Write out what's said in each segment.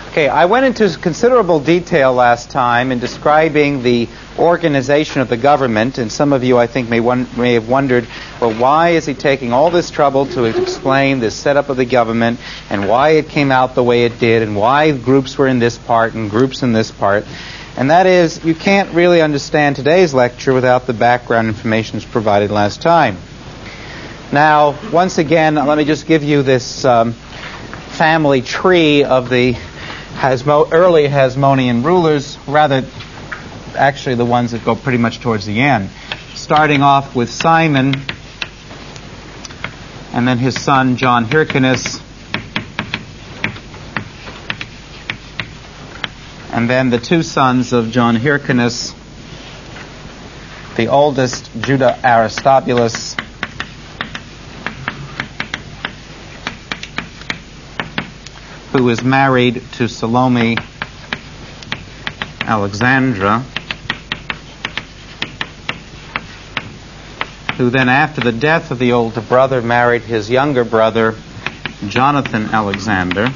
Okay, I went into considerable detail last time in describing the organization of the government, and some of you, I think, may have wondered, well, why is he taking all this trouble to explain the setup of the government, and why it came out the way it did, and why groups were in this part and groups in this part. And that is, you can't really understand today's lecture without the background information provided last time. Now, once again, let me just give you this family tree of the early Hasmonean rulers, rather actually the ones that go pretty much towards the end. Starting off with Simon, and then his son John Hyrcanus, and then the two sons of John Hyrcanus, the oldest, Judah Aristobulus, who was married to Salome Alexandra, who then, after the death of the older brother, married his younger brother, Jonathan Alexander.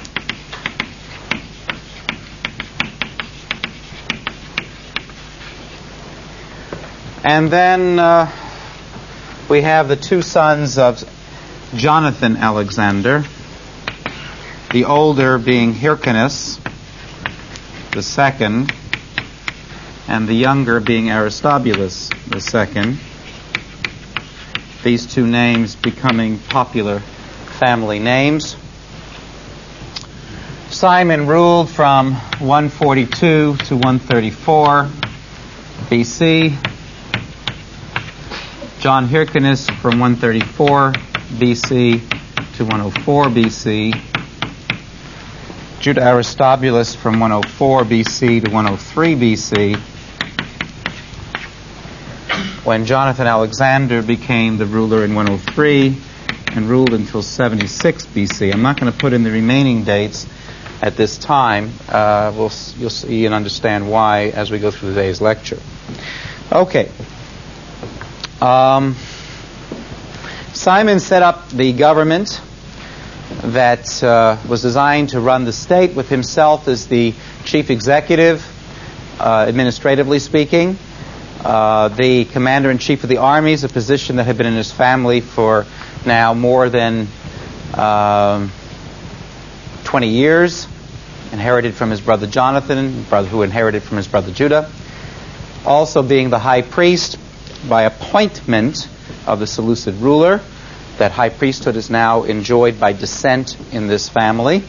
And then we have the two sons of Jonathan Alexander, the older being Hyrcanus, the second, and the younger being Aristobulus, the second. These two names becoming popular family names. Simon ruled from 142 to 134 BC. John Hyrcanus from 134 BC to 104 BC. Judah Aristobulus from 104 BC to 103 BC, when Jonathan Alexander became the ruler in 103 and ruled until 76 BC. I'm not going to put in the remaining dates at this time. You'll see and understand why as we go through today's lecture. Okay. Simon set up the government that was designed to run the state, with himself as the chief executive, administratively speaking. The commander-in-chief of the armies, a position that had been in his family for now more than 20 years, inherited from his brother Jonathan, who inherited from his brother Judah. Also being the high priest by appointment of the Seleucid ruler. That high priesthood is now enjoyed by descent in this family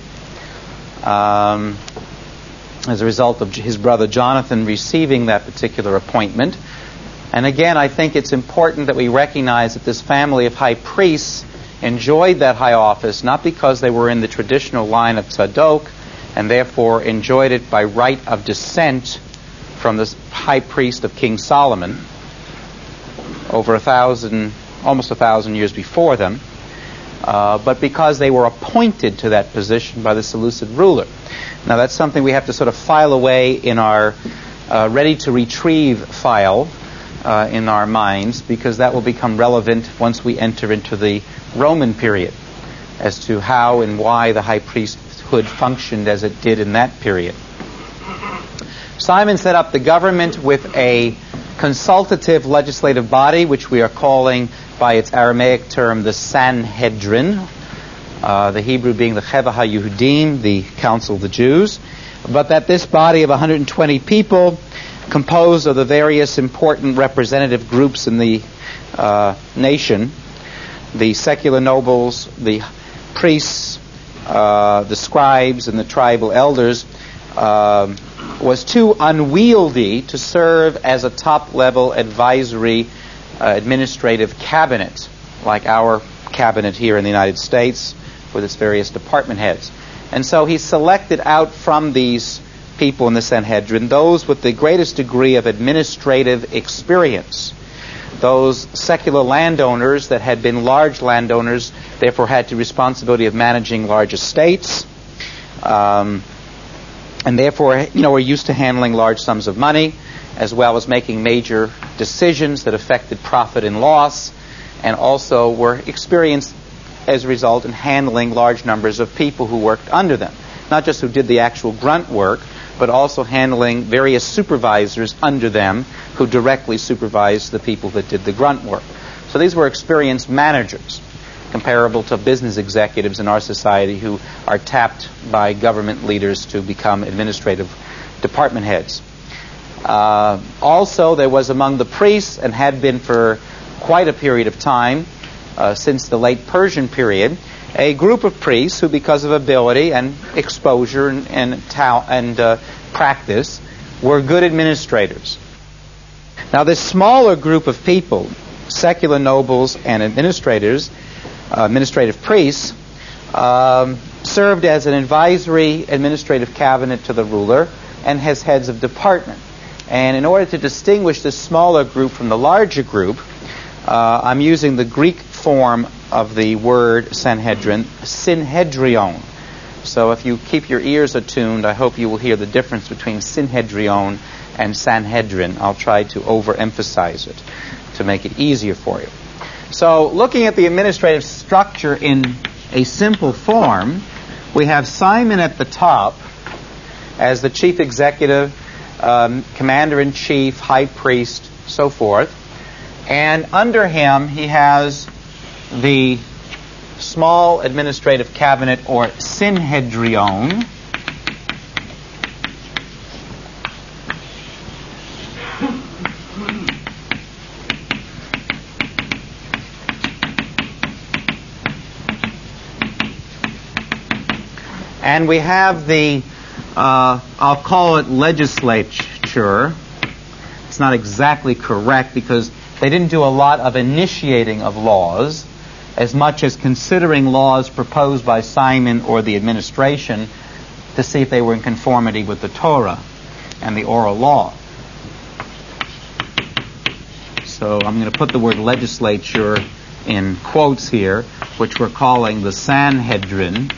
as a result of his brother Jonathan receiving that particular appointment. And again, I think it's important that we recognize that this family of high priests enjoyed that high office not because they were in the traditional line of Tzadok and therefore enjoyed it by right of descent from the high priest of King Solomon over almost 1,000 years before them, but because they were appointed to that position by the Seleucid ruler. Now that's something we have to sort of file away in our ready-to-retrieve file in our minds, because that will become relevant once we enter into the Roman period as to how and why the high priesthood functioned as it did in that period. Simon set up the government with a consultative legislative body, which we are calling by its Aramaic term the Sanhedrin, the Hebrew being the Cheva HaYehudim, the Council of the Jews, but that this body of 120 people, composed of the various important representative groups in the nation, the secular nobles, the priests, the scribes, and the tribal elders, was too unwieldy to serve as a top-level advisory administrative cabinet, like our cabinet here in the United States with its various department heads. And so he selected out from these people in the Sanhedrin those with the greatest degree of administrative experience. Those secular landowners that had been large landowners, therefore had the responsibility of managing large estates, and therefore, were used to handling large sums of money, as well as making major decisions that affected profit and loss, and also were experienced as a result in handling large numbers of people who worked under them. not just who did the actual grunt work, but also handling various supervisors under them who directly supervised the people that did the grunt work. So these were experienced managers, comparable to business executives in our society who are tapped by government leaders to become administrative department heads. Also, there was among the priests, and had been for quite a period of time, since the late Persian period, a group of priests who, because of ability and exposure and practice, were good administrators. Now, this smaller group of people, secular nobles and administrators, administrative priests, served as an advisory administrative cabinet to the ruler and as heads of department. And in order to distinguish this smaller group from the larger group, I'm using the Greek form of the word Sanhedrin, synhedrion. So if you keep your ears attuned, I hope you will hear the difference between synhedrion and Sanhedrin. I'll try to overemphasize it to make it easier for you. So looking at the administrative structure in a simple form, we have Simon at the top as the chief executive, commander-in-chief, high priest, so forth. And under him, he has the small administrative cabinet, or synhedrion. And we have the, I'll call it legislature. It's not exactly correct because they didn't do a lot of initiating of laws as much as considering laws proposed by Simon or the administration to see if they were in conformity with the Torah and the oral law. So I'm going to put the word legislature in quotes here, which we're calling the Sanhedrin.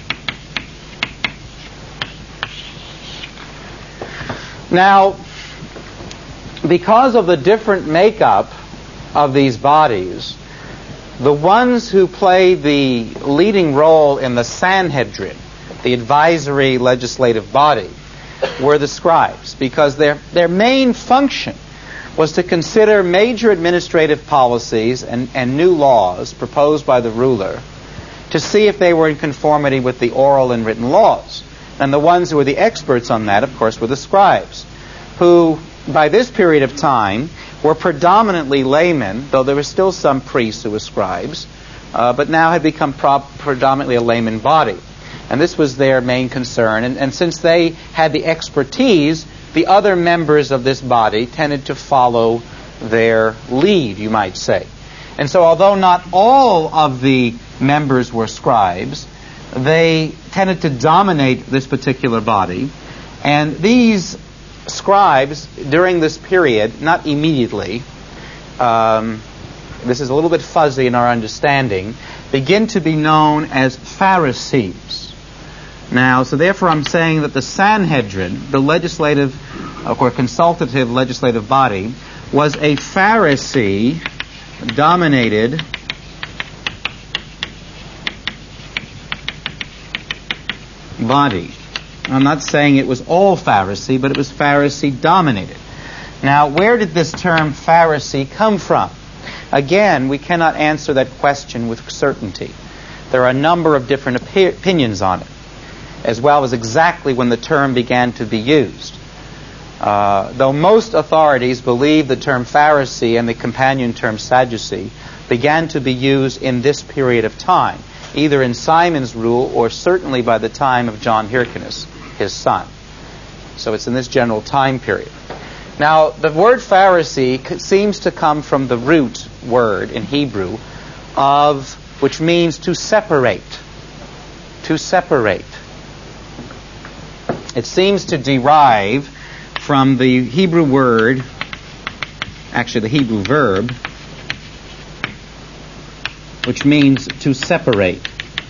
Now, because of the different makeup of these bodies, the ones who played the leading role in the Sanhedrin, the advisory legislative body, were the scribes, because their main function was to consider major administrative policies and new laws proposed by the ruler to see if they were in conformity with the oral and written laws. And the ones who were the experts on that, of course, were the scribes, who, by this period of time, were predominantly laymen, though there were still some priests who were scribes, but now had become predominantly a layman body. And this was their main concern. And since they had the expertise, the other members of this body tended to follow their lead, you might say. And so although not all of the members were scribes, they tended to dominate this particular body. And these scribes, during this period, not immediately, this is a little bit fuzzy in our understanding, begin to be known as Pharisees. Now, so therefore I'm saying that the Sanhedrin, the legislative or consultative legislative body, was a Pharisee-dominated body. I'm not saying it was all Pharisee, but it was Pharisee-dominated. Now, where did this term Pharisee come from? Again, we cannot answer that question with certainty. There are a number of different opinions on it, as well as exactly when the term began to be used. Though most authorities believe the term Pharisee and the companion term Sadducee began to be used in this period of time, either in Simon's rule or certainly by the time of John Hyrcanus, his son. So it's in this general time period. Now, the word Pharisee seems to come from the root word in Hebrew of, which means to separate. To separate. It seems to derive from the Hebrew word, actually the Hebrew verb, which means to separate.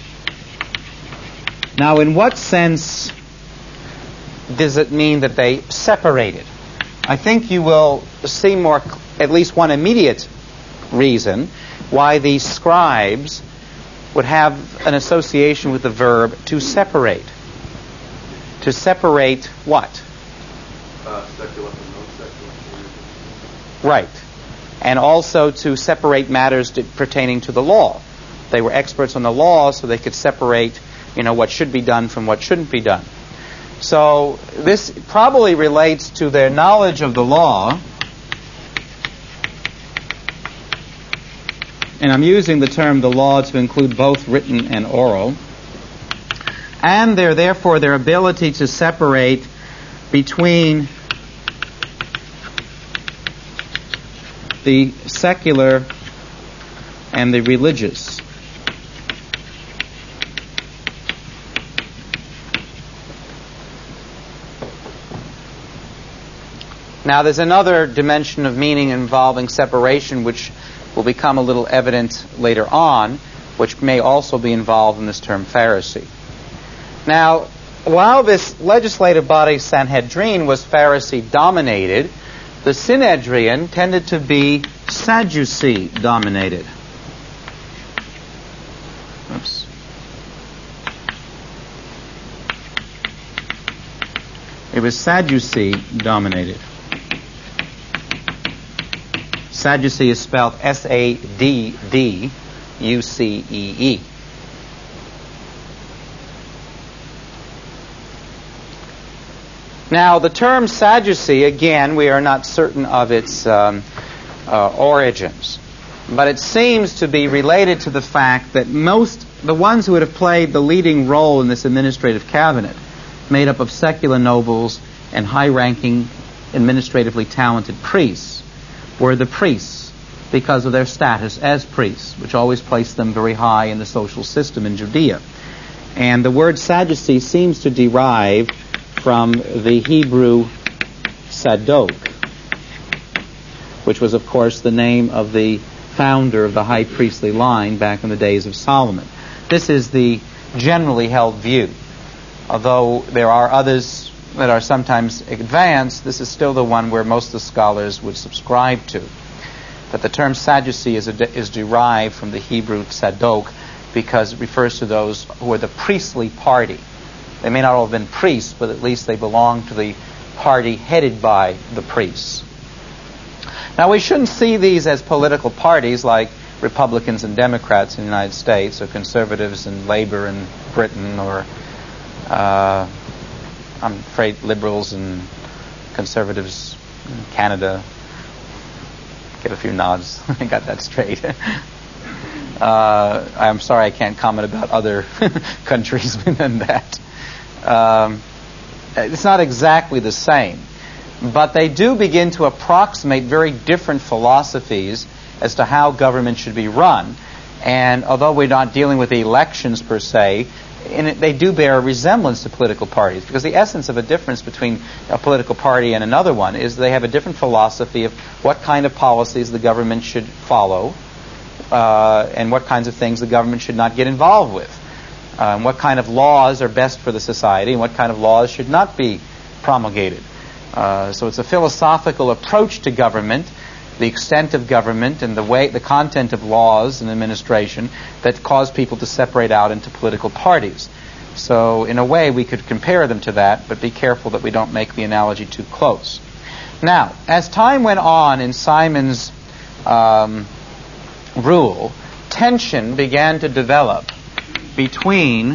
Now, in what sense does it mean that they separated? I think you will see at least one immediate reason why these scribes would have an association with the verb to separate. to separate what? Secular from non-secular. Right. And also to separate matters pertaining to the law. They were experts on the law, so they could separate, what should be done from what shouldn't be done. So this probably relates to their knowledge of the law. And I'm using the term the law to include both written and oral. And therefore their ability to separate between the secular and the religious. Now there's another dimension of meaning involving separation which will become a little evident later on, which may also be involved in this term Pharisee. Now, while this legislative body Sanhedrin was Pharisee-dominated, the Synhedrion tended to be Sadducee-dominated. Oops. It was Sadducee-dominated. Sadducee is spelled S-A-D-D-U-C-E-E. Now, the term Sadducee, again, we are not certain of its origins, but it seems to be related to the fact that the ones who would have played the leading role in this administrative cabinet, made up of secular nobles and high-ranking, administratively talented priests, were the priests because of their status as priests, which always placed them very high in the social system in Judea. And the word Sadducee seems to derive from the Hebrew Sadok, which was, of course, the name of the founder of the high priestly line back in the days of Solomon. This is the generally held view. Although there are others that are sometimes advanced, this is still the one where most of the scholars would subscribe to. That the term Sadducee is derived from the Hebrew Sadok because it refers to those who are the priestly party. They may not all have been priests, but at least they belong to the party headed by the priests. Now, we shouldn't see these as political parties like Republicans and Democrats in the United States, or conservatives and Labor in Britain, or I'm afraid liberals and conservatives in Canada. Get a few nods. I got that straight. I'm sorry I can't comment about other countries than that. It's not exactly the same, but they do begin to approximate very different philosophies as to how government should be run. And although we're not dealing with elections per se, they do bear a resemblance to political parties, because the essence of a difference between a political party and another one is they have a different philosophy of what kind of policies the government should follow, and what kinds of things the government should not get involved with. What kind of laws are best for the society and what kind of laws should not be promulgated. So it's a philosophical approach to government, the extent of government and the content of laws and administration that cause people to separate out into political parties. So in a way we could compare them to that, but be careful that we don't make the analogy too close. Now, as time went on in Simon's rule, tension began to develop between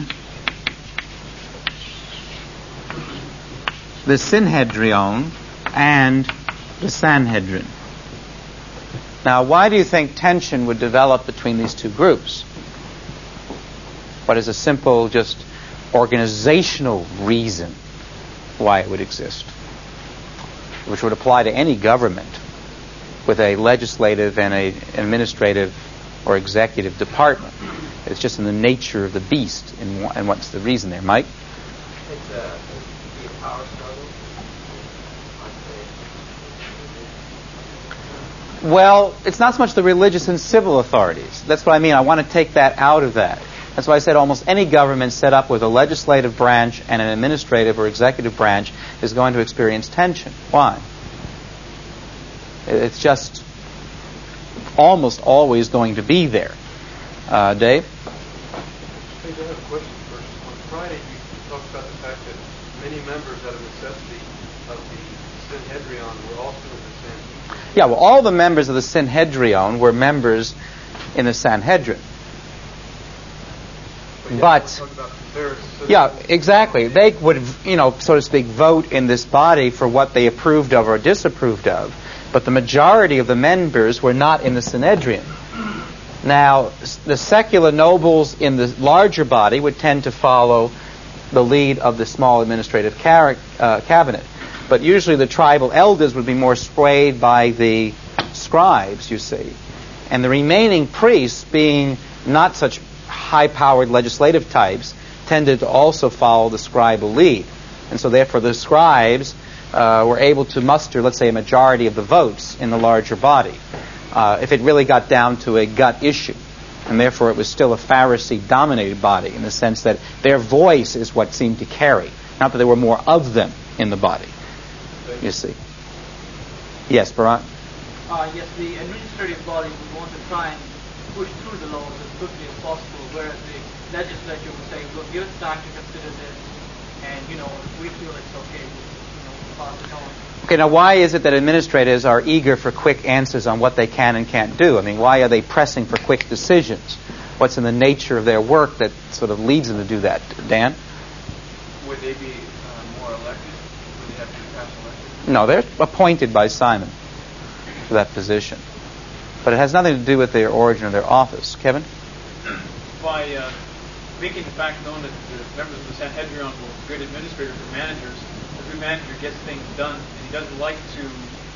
the Synhedrion and the Sanhedrin. Now, why do you think tension would develop between these two groups? What is a simple, just organizational reason why it would exist, which would apply to any government with a legislative and an administrative or executive department? It's just in the nature of the beast. And what's the reason there, Mike? It's a power struggle. Well, it's not so much the religious and civil authorities. That's what I mean. I want to take that out of that. That's why I said almost any government set up with a legislative branch and an administrative or executive branch is going to experience tension. Why? It's just almost always going to be there. Dave? I have a question first. On Friday, you talked about the fact that many members out of necessity of the Sanhedrin were also in the Sanhedrin. Yeah, well, all the members of the Sanhedrin were members in the Sanhedrin. But yeah, exactly. They would, so to speak, vote in this body for what they approved of or disapproved of. But the majority of the members were not in the Sanhedrin. Now, the secular nobles in the larger body would tend to follow the lead of the small administrative cabinet. But usually the tribal elders would be more swayed by the scribes, you see. And the remaining priests, being not such high-powered legislative types, tended to also follow the scribal lead. And so therefore the scribes were able to muster, let's say, a majority of the votes in the larger body, if it really got down to a gut issue. And therefore it was still a Pharisee-dominated body in the sense that their voice is what seemed to carry, not that there were more of them in the body, you see. Yes, Barat? Yes, the administrative body would want to try and push through the laws as quickly as possible, whereas the legislature would say, look, give us time to consider this, and, if we feel it's okay, we'll pass it on. Okay, now why is it that administrators are eager for quick answers on what they can and can't do? I mean, why are they pressing for quick decisions? What's in the nature of their work that sort of leads them to do that? Dan? Would they be more elected? Would they have to pass elected? No, they're appointed by Simon for that position. But it has nothing to do with their origin or their office. Kevin? By making the fact known that the members of the Sanhedrin were good administrators or managers, every manager gets things done, and he doesn't like to,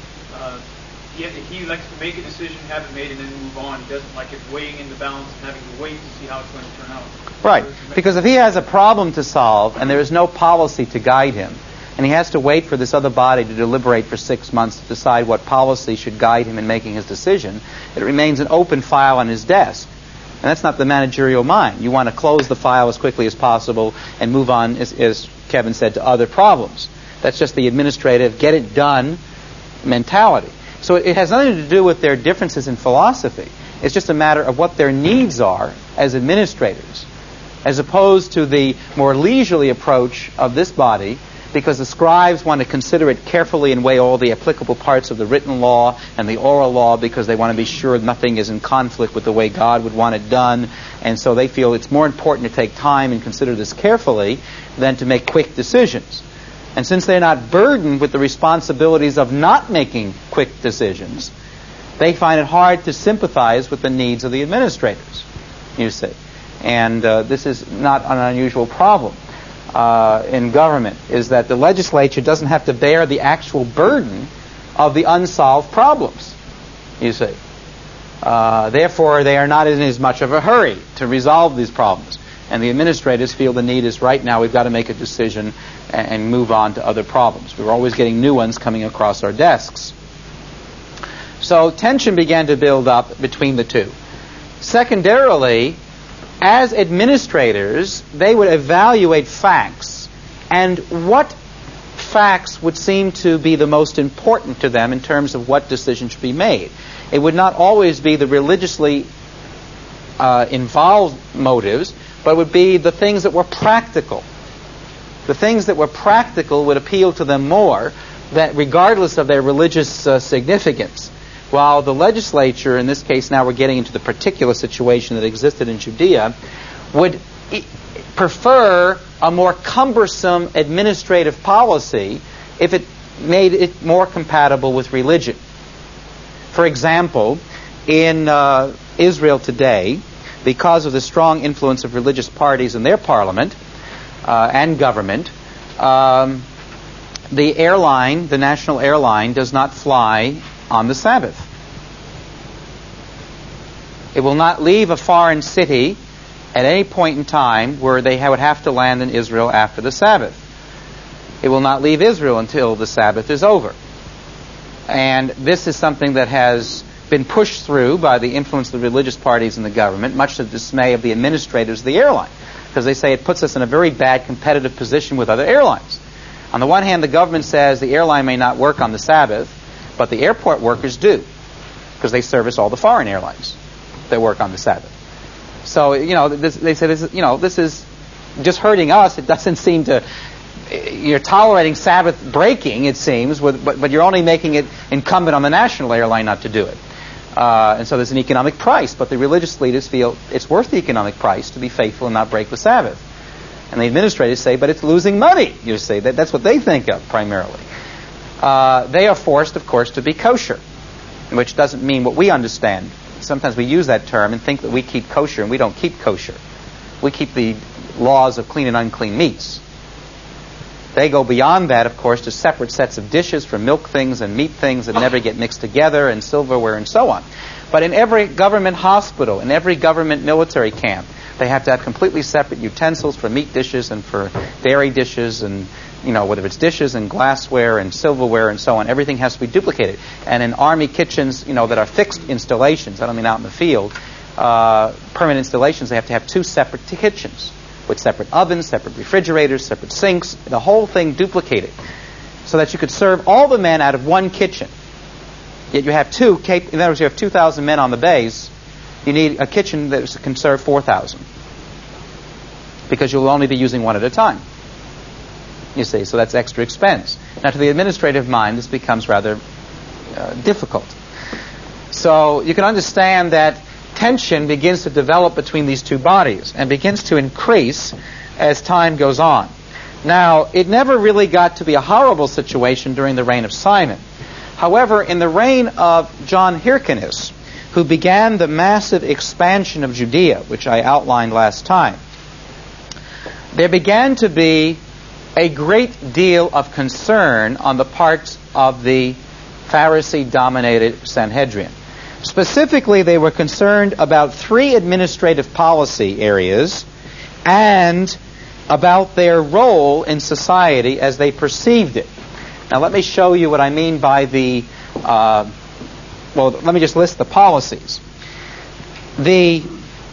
he likes to make a decision, have it made, and then move on. He doesn't like it weighing in the balance and having to wait to see how it's going to turn out. Right, because if he has a problem to solve and there is no policy to guide him, and he has to wait for this other body to deliberate for 6 months to decide what policy should guide him in making his decision, it remains an open file on his desk. And that's not the managerial mind. You want to close the file as quickly as possible and move on, as Kevin said, to other problems. That's just the administrative, get it done mentality. So it has nothing to do with their differences in philosophy. It's just a matter of what their needs are as administrators, as opposed to the more leisurely approach of this body, because the scribes want to consider it carefully and weigh all the applicable parts of the written law and the oral law, because they want to be sure nothing is in conflict with the way God would want it done. And so they feel it's more important to take time and consider this carefully than to make quick decisions. And since they're not burdened with the responsibilities of not making quick decisions, they find it hard to sympathize with the needs of the administrators, you see. And this is not an unusual problem in government, is that the legislature doesn't have to bear the actual burden of the unsolved problems, you see. Therefore, they are not in as much of a hurry to resolve these problems. And the administrators feel the need is right now we've got to make a decision and move on to other problems. We're always getting new ones coming across our desks. So tension began to build up between the two. Secondarily, as administrators, they would evaluate facts and what facts would seem to be the most important to them in terms of what decision should be made. It would not always be the religiously involved motives, but it would be the things that were practical. The things that were practical would appeal to them more, that regardless of their religious significance. While the legislature, in this case now we're getting into the particular situation that existed in Judea, would prefer a more cumbersome administrative policy if it made it more compatible with religion. For example, in Israel today, because of the strong influence of religious parties in their parliament and government, the national airline, does not fly on the Sabbath. It will not leave a foreign city at any point in time where they would have to land in Israel after the Sabbath. It will not leave Israel until the Sabbath is over. And this is something that has been pushed through by the influence of the religious parties in the government, much to the dismay of the administrators of the airline, because they say it puts us in a very bad competitive position with other airlines. On the one hand, the government says the airline may not work on the Sabbath, but the airport workers do, because they service all the foreign airlines that work on the Sabbath. So, they say this is just hurting us. It doesn't seem to you're tolerating Sabbath breaking, it seems, but you're only making it incumbent on the national airline not to do it. And so there's an economic price, but the religious leaders feel it's worth the economic price to be faithful and not break the Sabbath. And the administrators say, but it's losing money, you see. That's what they think of primarily. They are forced, of course, to be kosher, which doesn't mean what we understand. Sometimes we use that term and think that we keep kosher, and we don't keep kosher. We keep the laws of clean and unclean meats. They go beyond that, of course, to separate sets of dishes for milk things and meat things that never get mixed together, and silverware and so on. But in every government hospital, in every government military camp, they have to have completely separate utensils for meat dishes and for dairy dishes, and whether it's dishes and glassware and silverware and so on. Everything has to be duplicated. And in army kitchens, that are fixed installations, I don't mean out in the field, permanent installations, they have to have 2 separate kitchens with separate ovens, separate refrigerators, separate sinks, the whole thing duplicated, so that you could serve all the men out of one kitchen. Yet you have in other words, you have 2,000 men on the base. You need a kitchen that can serve 4,000, because you'll only be using one at a time. You see, so that's extra expense. Now, to the administrative mind, this becomes rather difficult. So you can understand that tension begins to develop between these two bodies and begins to increase as time goes on. Now, it never really got to be a horrible situation during the reign of Simon. However, in the reign of John Hyrcanus, who began the massive expansion of Judea, which I outlined last time, there began to be a great deal of concern on the part of the Pharisee-dominated Sanhedrin. Specifically, they were concerned about 3 administrative policy areas and about their role in society as they perceived it. Now, let me show you what I mean by the... let me just list the policies. The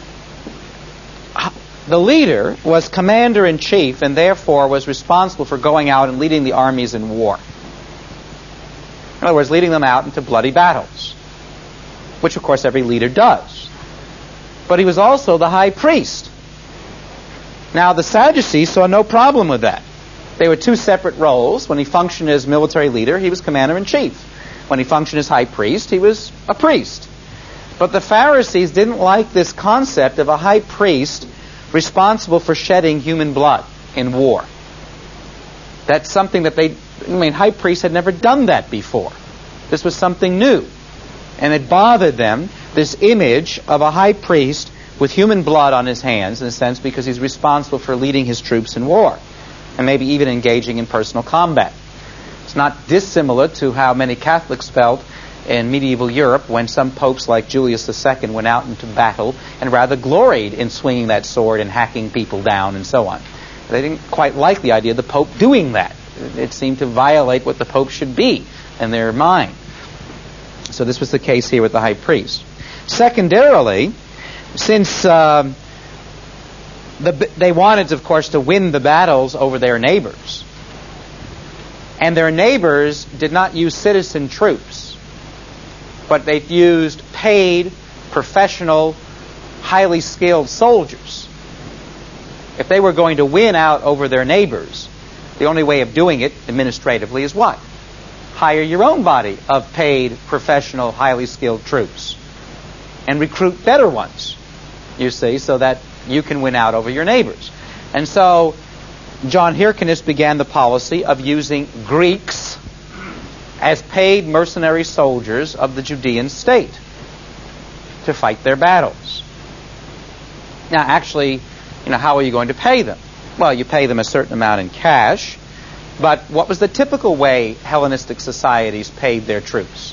leader was commander-in-chief and therefore was responsible for going out and leading the armies in war. In other words, leading them out into bloody battles, which of course every leader does. But he was also the high priest. Now the Sadducees saw no problem with that. They were 2 separate roles. When he functioned as military leader, he was commander-in-chief. When he functioned as high priest, he was a priest. But the Pharisees didn't like this concept of a high priest responsible for shedding human blood in war. That's something that high priests had never done that before. This was something new. And it bothered them, this image of a high priest with human blood on his hands, in a sense, because he's responsible for leading his troops in war, and maybe even engaging in personal combat. It's not dissimilar to how many Catholics felt in medieval Europe when some popes like Julius II went out into battle and rather gloried in swinging that sword and hacking people down and so on. They didn't quite like the idea of the Pope doing that. It seemed to violate what the Pope should be in their mind. So this was the case here with the high priest. Secondarily, since they wanted, of course, to win the battles over their neighbors, and their neighbors did not use citizen troops, but they used paid, professional, highly skilled soldiers. If they were going to win out over their neighbors, the only way of doing it administratively is what? Hire your own body of paid, professional, highly skilled troops and recruit better ones, you see, so that you can win out over your neighbors. And so John Hyrcanus began the policy of using Greeks as paid mercenary soldiers of the Judean state to fight their battles. Now, actually, how are you going to pay them? Well, you pay them a certain amount in cash, but what was the typical way Hellenistic societies paid their troops?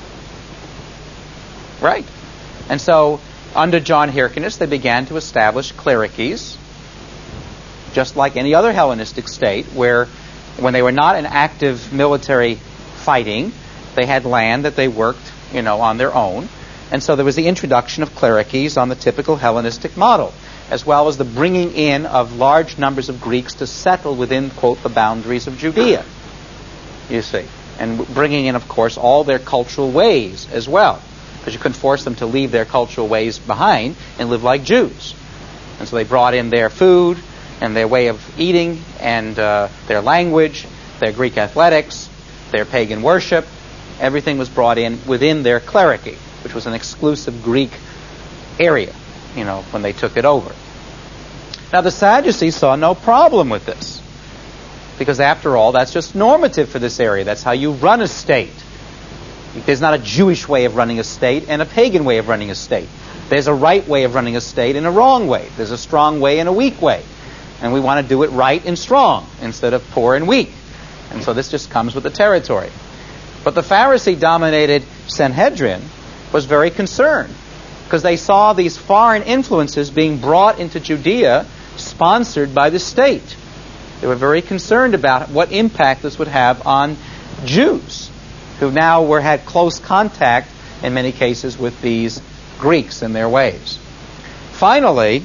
Right. And so, under John Hyrcanus, they began to establish clericies, just like any other Hellenistic state, where when they were not in active military fighting, they had land that they worked, on their own. And so there was the introduction of clericies on the typical Hellenistic model, as well as the bringing in of large numbers of Greeks to settle within, quote, the boundaries of Judea, you see. And bringing in, of course, all their cultural ways as well, because you couldn't force them to leave their cultural ways behind and live like Jews. And so they brought in their food, and their way of eating, and their language, their Greek athletics, their pagan worship. Everything was brought in within their clerichy, which was an exclusive Greek area, when they took it over. Now the Sadducees saw no problem with this, because after all, that's just normative for this area. That's how you run a state. There's not a Jewish way of running a state and a pagan way of running a state. There's a right way of running a state and a wrong way. There's a strong way and a weak way. And we want to do it right and strong instead of poor and weak. And so this just comes with the territory. But the Pharisee-dominated Sanhedrin was very concerned, because they saw these foreign influences being brought into Judea, sponsored by the state. They were very concerned about what impact this would have on Jews, who now had close contact, in many cases, with these Greeks and their ways. Finally,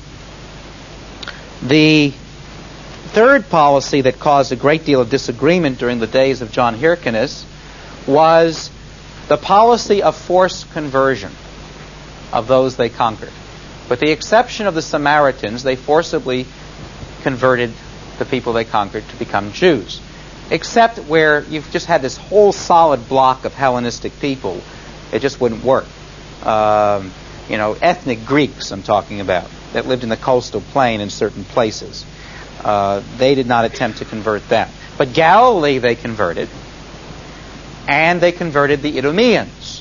the third policy that caused a great deal of disagreement during the days of John Hyrcanus was the policy of forced conversion of those they conquered. With the exception of the Samaritans, they forcibly converted the people they conquered to become Jews. Except where you've just had this whole solid block of Hellenistic people, it just wouldn't work. Ethnic Greeks I'm talking about, that lived in the coastal plain in certain places. They did not attempt to convert them. But Galilee they converted, and they converted the Idumeans,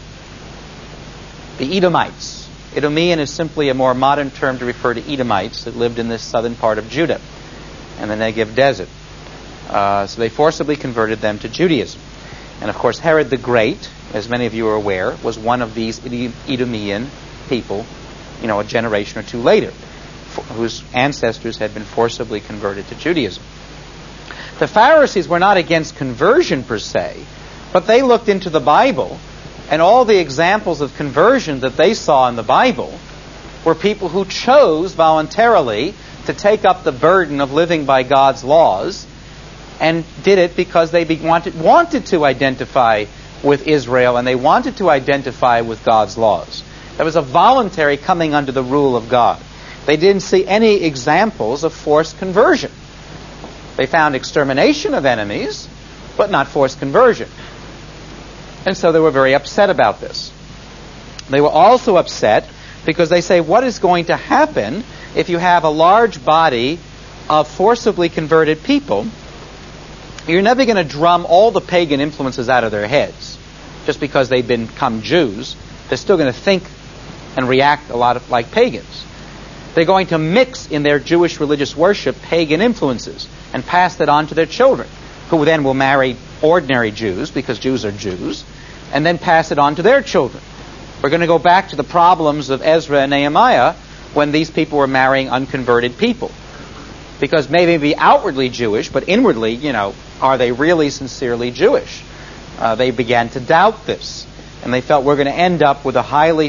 the Edomites. Idumean is simply a more modern term to refer to Edomites that lived in this southern part of Judah and the Negev desert. So they forcibly converted them to Judaism. And of course Herod the Great, as many of you are aware, was one of these Idumean people, a generation or two later, whose ancestors had been forcibly converted to Judaism. The Pharisees were not against conversion per se, but they looked into the Bible, and all the examples of conversion that they saw in the Bible were people who chose voluntarily to take up the burden of living by God's laws, and did it because they wanted to identify with Israel, and they wanted to identify with God's laws. There was a voluntary coming under the rule of God. They didn't see any examples of forced conversion. They found extermination of enemies, but not forced conversion. And so they were very upset about this. They were also upset because they say, what is going to happen if you have a large body of forcibly converted people? You're never going to drum all the pagan influences out of their heads just because they've become Jews. They're still going to think and react a lot like pagans. They're going to mix in their Jewish religious worship pagan influences and pass that on to their children, who then will marry ordinary Jews, because Jews are Jews, and then pass it on to their children. We're going to go back to the problems of Ezra and Nehemiah when these people were marrying unconverted people. Because maybe outwardly Jewish, but inwardly, are they really sincerely Jewish? They began to doubt this. And they felt we're going to end up with a highly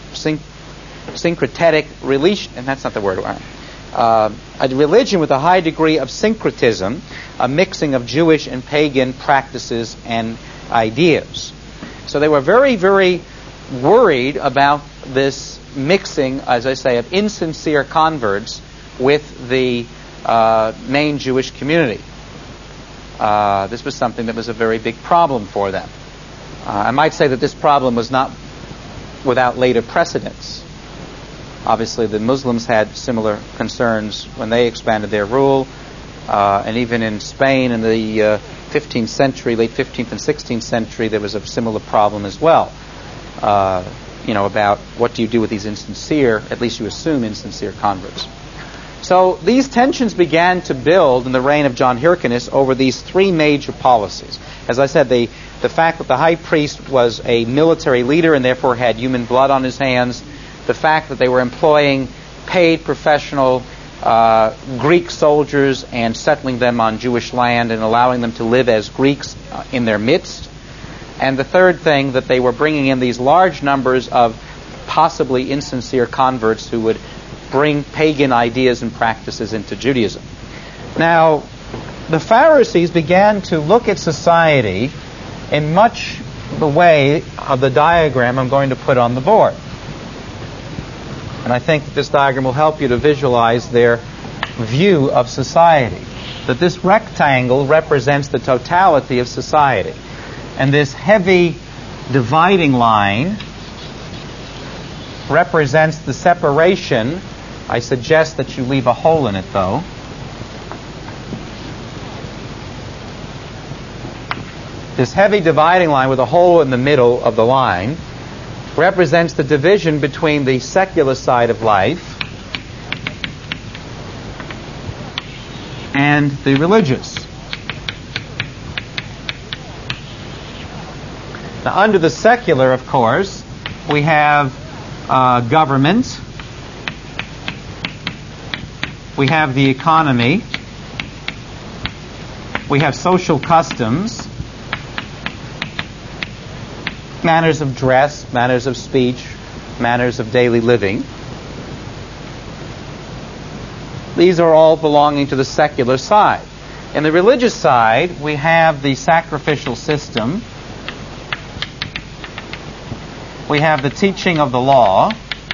syncretic religion, and that's not the word, a religion with a high degree of syncretism, a mixing of Jewish and pagan practices and ideas. So they were very, very worried about this mixing, as I say, of insincere converts with the main Jewish community. This was something that was a very big problem for them. I might say that this problem was not without later precedents. Obviously, the Muslims had similar concerns when they expanded their rule, and even in Spain in the 15th century, late 15th and 16th century, there was a similar problem as well. About what do you do with these insincere, at least you assume, insincere converts. So these tensions began to build in the reign of John Hyrcanus over these three major policies. As I said, the fact that the high priest was a military leader and therefore had human blood on his hands, the fact that they were employing paid professional Greek soldiers and settling them on Jewish land and allowing them to live as Greeks in their midst, and the third thing, that they were bringing in these large numbers of possibly insincere converts who would bring pagan ideas and practices into Judaism. Now, the Pharisees began to look at society in much the way of the diagram I'm going to put on the board. And I think that this diagram will help you to visualize their view of society. That this rectangle represents the totality of society. And this heavy dividing line represents the separation. I suggest that you leave a hole in it, though. This heavy dividing line with a hole in the middle of the line represents the division between the secular side of life and the religious. Now, under the secular, of course, we have government, we have the economy, we have social customs, manners of dress, manners of speech, manners of daily living. These are all belonging to the secular side. In the religious side, we have the sacrificial system. We have the teaching of the law.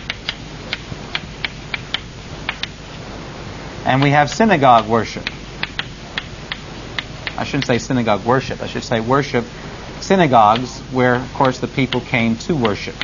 And we have synagogue worship. I shouldn't say synagogue worship. I should say worship synagogues, where, of course, the people came to worship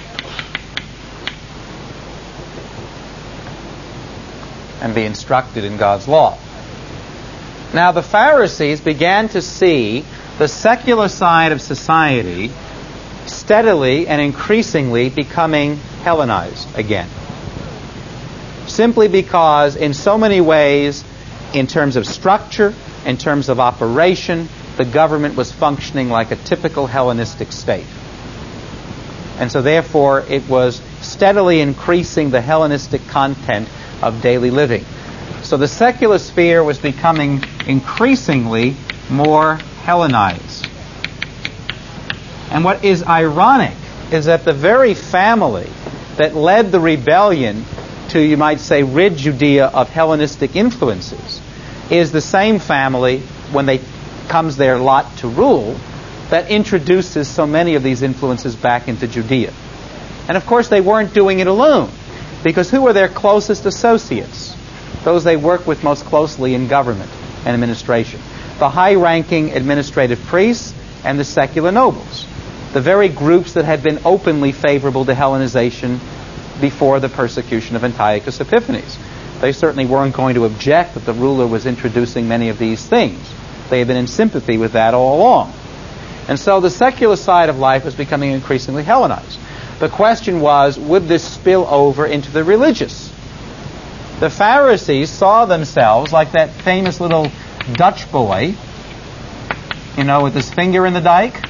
and be instructed in God's law. Now, the Pharisees began to see the secular side of society steadily and increasingly becoming Hellenized again. Simply because, in so many ways, in terms of structure, in terms of operation, the government was functioning like a typical Hellenistic state. And so therefore it was steadily increasing the Hellenistic content of daily living. So the secular sphere was becoming increasingly more Hellenized. And what is ironic is that the very family that led the rebellion to, you might say, rid Judea of Hellenistic influences is the same family, when they comes their lot to rule, that introduces so many of these influences back into Judea. And of course they weren't doing it alone, because who were their closest associates? Those they work with most closely in government and administration. The high-ranking administrative priests and the secular nobles. The very groups that had been openly favorable to Hellenization before the persecution of Antiochus Epiphanes. They certainly weren't going to object that the ruler was introducing many of these things. They had been in sympathy with that all along. And so the secular side of life was becoming increasingly Hellenized. The question was, would this spill over into the religious? The Pharisees saw themselves like that famous little Dutch boy, with his finger in the dike.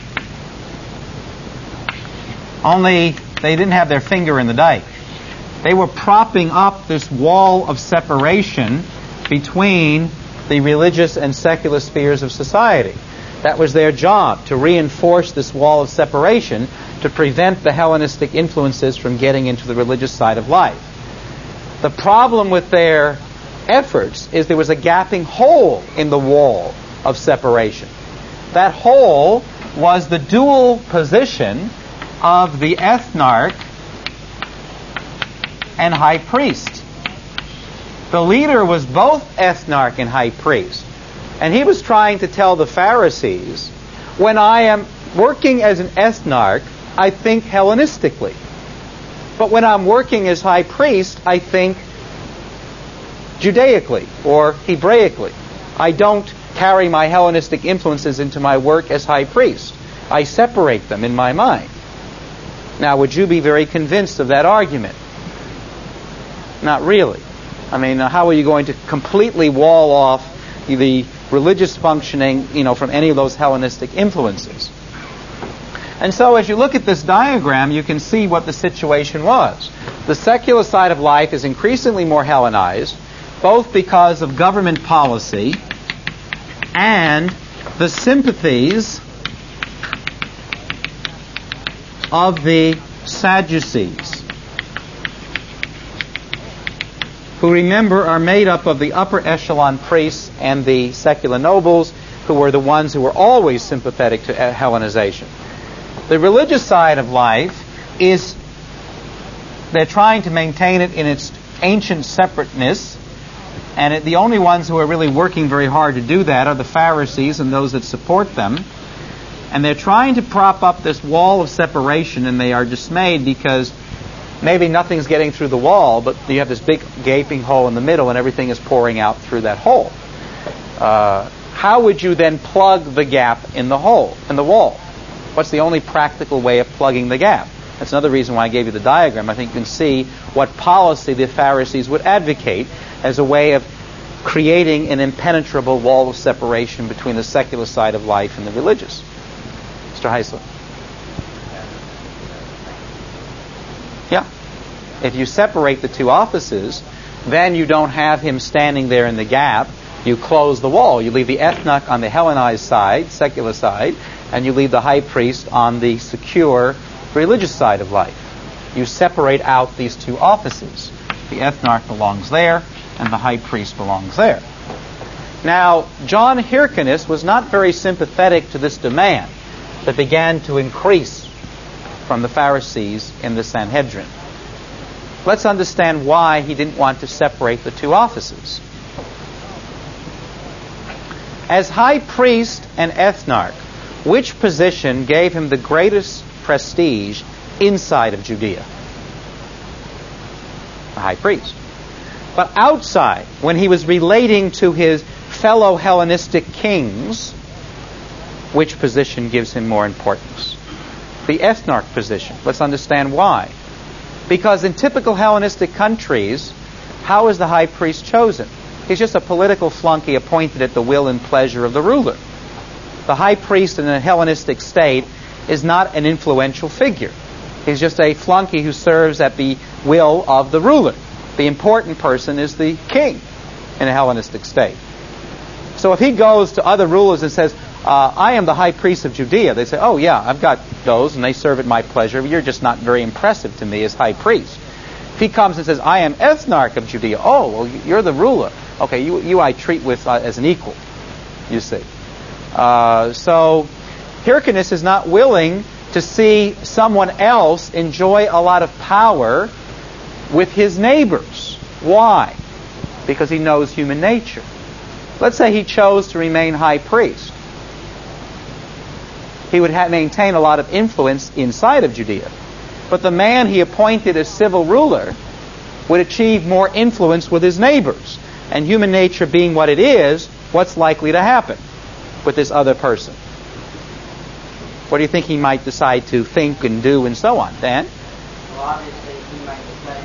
Only they didn't have their finger in the dike. They were propping up this wall of separation between the religious and secular spheres of society. That was their job, to reinforce this wall of separation to prevent the Hellenistic influences from getting into the religious side of life. The problem with their efforts is there was a gaping hole in the wall of separation. That hole was the dual position of the ethnarch and high priest. The leader was both ethnarch and high priest. And he was trying to tell the Pharisees, when I am working as an ethnarch, I think Hellenistically. But when I'm working as high priest, I think Judaically or Hebraically. I don't carry my Hellenistic influences into my work as high priest. I separate them in my mind. Now, would you be very convinced of that argument? Not really. I mean, how are you going to completely wall off the religious functioning, from any of those Hellenistic influences? And so as you look at this diagram, you can see what the situation was. The secular side of life is increasingly more Hellenized, both because of government policy and the sympathies of the Sadducees, who, remember, are made up of the upper echelon priests and the secular nobles, who were the ones who were always sympathetic to Hellenization. The religious side of life they're trying to maintain it in its ancient separateness, And the only ones who are really working very hard to do that are the Pharisees and those that support them. And they're trying to prop up this wall of separation, and they are dismayed because maybe nothing's getting through the wall, but you have this big gaping hole in the middle and everything is pouring out through that hole. How would you then plug the gap in the hole, in the wall? What's the only practical way of plugging the gap? That's another reason why I gave you the diagram. I think you can see what policy the Pharisees would advocate as a way of creating an impenetrable wall of separation between the secular side of life and the religious. Mr. Heisler. Yeah. If you separate the two offices, then you don't have him standing there in the gap. You close the wall. You leave the ethnarch on the Hellenized side, secular side, and you leave the high priest on the secure religious side of life. You separate out these two offices. The ethnarch belongs there, and the high priest belongs there. Now, John Hyrcanus was not very sympathetic to this demand that began to increase from the Pharisees in the Sanhedrin. Let's understand why he didn't want to separate the two offices. As high priest and ethnarch, which position gave him the greatest prestige inside of Judea? The high priest. But outside, when he was relating to his fellow Hellenistic kings, which position gives him more importance? The ethnarch position. Let's understand why. Because in typical Hellenistic countries, how is the high priest chosen? He's just a political flunky appointed at the will and pleasure of the ruler. The high priest in a Hellenistic state is not an influential figure. He's just a flunky who serves at the will of the ruler. The important person is the king in a Hellenistic state. So if he goes to other rulers and says, I am the high priest of Judea, they say, oh yeah, I've got those and they serve at my pleasure. You're just not very impressive to me as high priest. If he comes and says, I am ethnarch of Judea, oh, well, you're the ruler. Okay, you I treat with as an equal, you see. So Hyrcanus is not willing to see someone else enjoy a lot of power with his neighbors. Why? Because he knows human nature. Let's say he chose to remain high priest. He would maintain a lot of influence inside of Judea. But the man he appointed as civil ruler would achieve more influence with his neighbors. And human nature being what it is, what's likely to happen with this other person? What do you think he might decide to think and do and so on? Dan? Well, obviously he might decide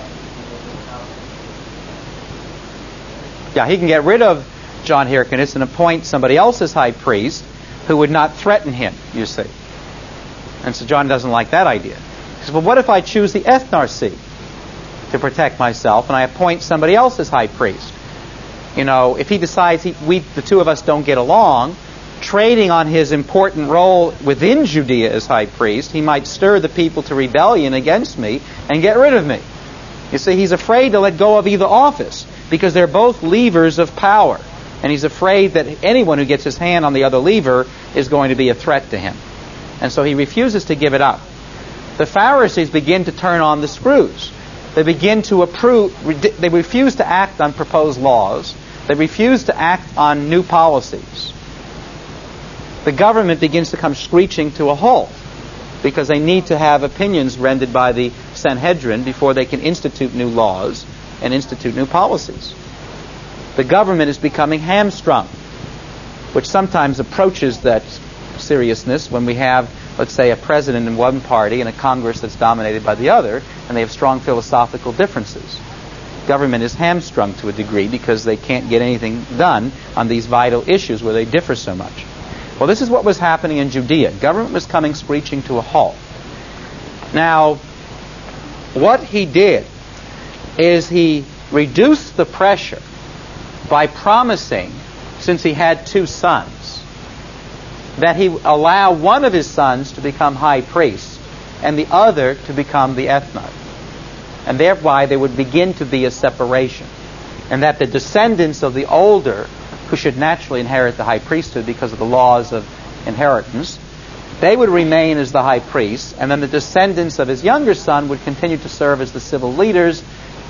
that Yeah, he can get rid of John Hyrcanus and appoint somebody else as high priest who would not threaten him, you see. And so John doesn't like that idea. He says, well, what if I choose the ethnarchy to protect myself and I appoint somebody else as high priest? You know, if he decides the two of us don't get along, trading on his important role within Judea as high priest, he might stir the people to rebellion against me and get rid of me. You see, he's afraid to let go of either office because they're both levers of power. And he's afraid that anyone who gets his hand on the other lever is going to be a threat to him. And so he refuses to give it up. The Pharisees begin to turn on the screws. They begin to they refuse to act on proposed laws. They refuse to act on new policies. The government begins to come screeching to a halt because they need to have opinions rendered by the Sanhedrin before they can institute new laws and institute new policies. The government is becoming hamstrung, which sometimes approaches that seriousness when we have, let's say, a president in one party and a Congress that's dominated by the other, and they have strong philosophical differences. Government is hamstrung to a degree because they can't get anything done on these vital issues where they differ so much. Well, this is what was happening in Judea. Government was coming screeching to a halt. Now, what he did is he reduced the pressure by promising, since he had two sons, that he allow one of his sons to become high priest and the other to become the ethnarch. And thereby there would begin to be a separation. And that the descendants of the older, who should naturally inherit the high priesthood because of the laws of inheritance, they would remain as the high priests, and then the descendants of his younger son would continue to serve as the civil leaders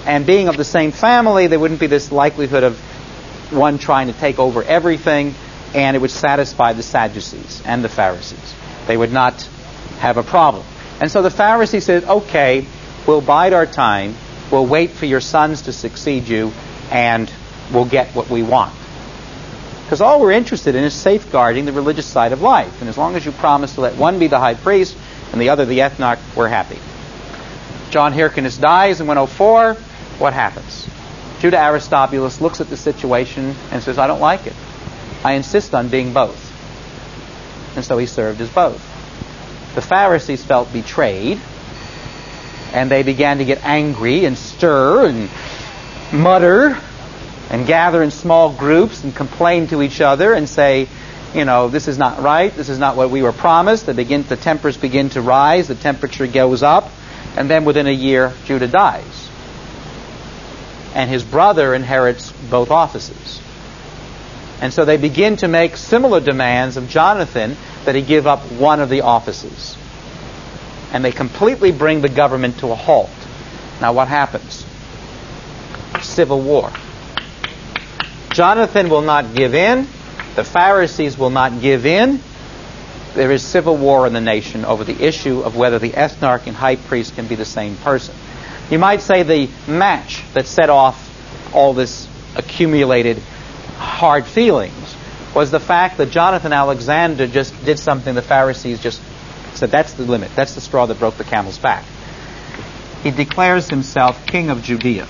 And being of the same family, there wouldn't be this likelihood of one trying to take over everything, and it would satisfy the Sadducees and the Pharisees. They would not have a problem. And so the Pharisees said, okay, we'll bide our time, we'll wait for your sons to succeed you, and we'll get what we want. Because all we're interested in is safeguarding the religious side of life. And as long as you promise to let one be the high priest and the other the ethnarch, we're happy. John Hyrcanus dies in 104. What happens? Judah Aristobulus looks at the situation and says, I don't like it. I insist on being both. And so he served as both. The Pharisees felt betrayed, and they began to get angry and stir and mutter and gather in small groups and complain to each other and say, this is not right, this is not what we were promised. The tempers begin to rise, the temperature goes up, and then within a year, Judah dies. And his brother inherits both offices. And so they begin to make similar demands of Jonathan that he give up one of the offices. And they completely bring the government to a halt. Now what happens? Civil war. Jonathan will not give in. The Pharisees will not give in. There is civil war in the nation over the issue of whether the ethnarch and high priest can be the same person. You might say the match that set off all this accumulated hard feelings was the fact that Jonathan Alexander just did something the Pharisees just said, that's the limit. That's the straw that broke the camel's back. He declares himself king of Judea.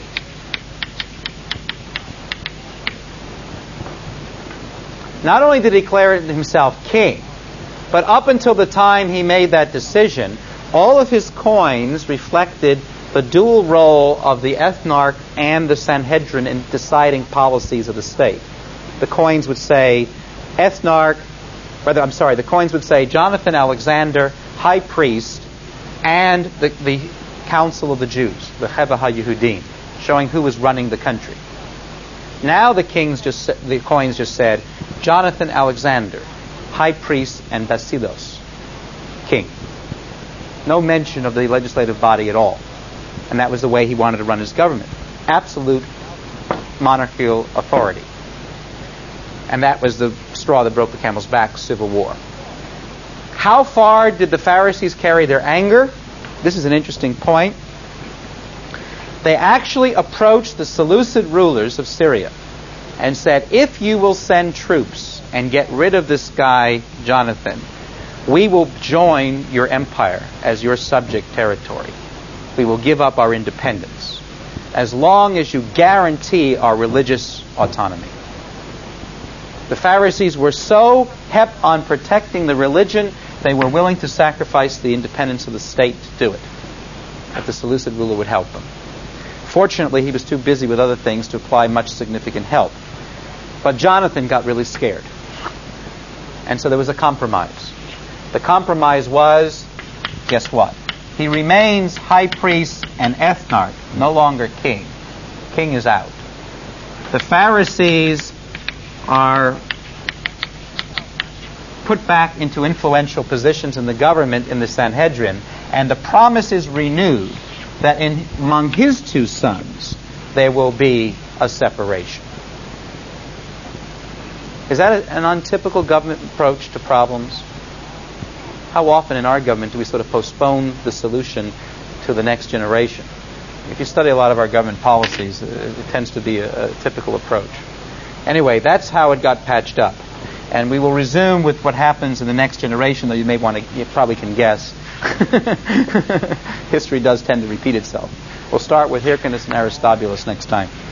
Not only did he declare himself king, but up until the time he made that decision, all of his coins reflected the dual role of the ethnarch and the Sanhedrin in deciding policies of the state. The coins would say the coins would say Jonathan Alexander, high priest, and the council of the Jews, the Cheva HaYehudim, showing who was running the country. Now the coins just said Jonathan Alexander, high priest, and Basilos, king. No mention of the legislative body at all. And that was the way he wanted to run his government. Absolute monarchical authority. And that was the straw that broke the camel's back, civil war. How far did the Pharisees carry their anger? This is an interesting point. They actually approached the Seleucid rulers of Syria and said, if you will send troops and get rid of this guy, Jonathan, we will join your empire as your subject territory. We will give up our independence as long as you guarantee our religious autonomy. The Pharisees were so hep on protecting the religion, they were willing to sacrifice the independence of the state to do it, if the Seleucid ruler would help them. Fortunately, he was too busy with other things to apply much significant help. But Jonathan got really scared. And so there was a compromise. The compromise was, guess what? He remains high priest and ethnarch, no longer king. King is out. The Pharisees are put back into influential positions in the government in the Sanhedrin, and the promise is renewed that among his two sons there will be a separation. Is that an untypical government approach to problems? How often in our government do we sort of postpone the solution to the next generation? If you study a lot of our government policies, it tends to be a typical approach. Anyway, that's how it got patched up. And we will resume with what happens in the next generation, though you probably can guess. History does tend to repeat itself. We'll start with Hyrcanus and Aristobulus next time.